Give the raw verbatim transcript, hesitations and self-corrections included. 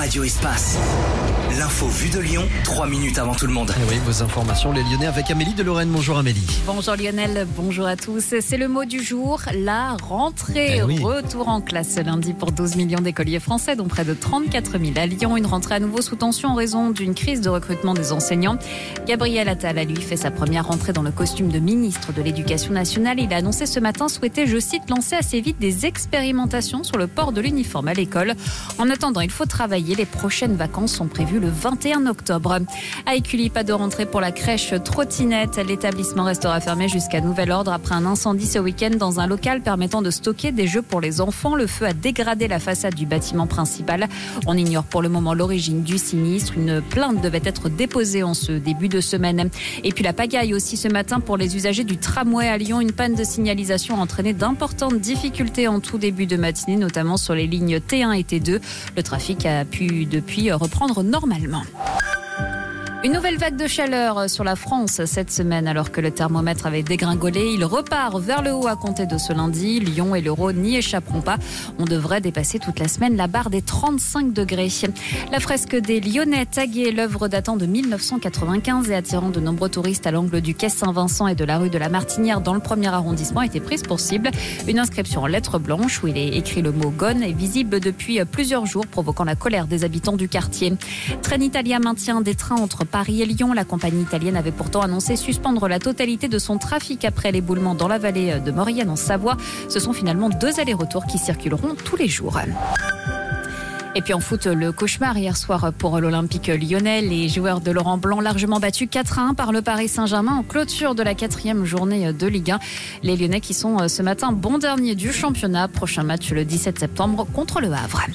Radio Espace. L'info vue de Lyon, trois minutes avant tout le monde. Et oui, vos informations, les Lyonnais avec Amélie de Lorraine. Bonjour Amélie. Bonjour Lionel, bonjour à tous. C'est le mot du jour, la rentrée. Eh oui. Retour en classe ce lundi pour douze millions d'écoliers français, dont près de trente-quatre mille à Lyon. Une rentrée à nouveau sous tension en raison d'une crise de recrutement des enseignants. Gabriel Attal a lui fait sa première rentrée dans le costume de ministre de l'Éducation nationale. Il a annoncé ce matin souhaiter, je cite, lancer assez vite des expérimentations sur le port de l'uniforme à l'école. En attendant, il faut travailler. Les prochaines vacances sont prévues le vingt et un octobre. À Écully, pas de rentrée pour la crèche Trottinette. L'établissement restera fermé jusqu'à nouvel ordre après un incendie ce week-end dans un local permettant de stocker des jeux pour les enfants. Le feu a dégradé la façade du bâtiment principal. On ignore pour le moment l'origine du sinistre. Une plainte devait être déposée en ce début de semaine. Et puis la pagaille aussi ce matin pour les usagers du tramway à Lyon. Une panne de signalisation a entraîné d'importantes difficultés en tout début de matinée, notamment sur les lignes T un et T deux. Le trafic a pu depuis reprendre normalement. Une nouvelle vague de chaleur sur la France cette semaine alors que le thermomètre avait dégringolé. Il repart vers le haut à compter de ce lundi. Lyon et le Rhône n'y échapperont pas. On devrait dépasser toute la semaine la barre des trente-cinq degrés. La fresque des Lyonnais taguée, l'œuvre datant de mille neuf cent quatre-vingt-quinze et attirant de nombreux touristes à l'angle du quai Saint-Vincent et de la rue de la Martinière dans le premier arrondissement, a été prise pour cible. Une inscription en lettres blanches où il est écrit le mot Gone est visible depuis plusieurs jours, provoquant la colère des habitants du quartier. Trenitalia maintient des trains entre Paris et Lyon. La compagnie italienne avait pourtant annoncé suspendre la totalité de son trafic après l'éboulement dans la vallée de Maurienne en Savoie. Ce sont finalement deux allers-retours qui circuleront tous les jours. Et puis en foot, le cauchemar hier soir pour l'Olympique lyonnais. Les joueurs de Laurent Blanc largement battus quatre à un par le Paris Saint-Germain en clôture de la quatrième journée de Ligue un. Les Lyonnais qui sont ce matin bons derniers du championnat. Prochain match le dix-sept septembre contre le Havre.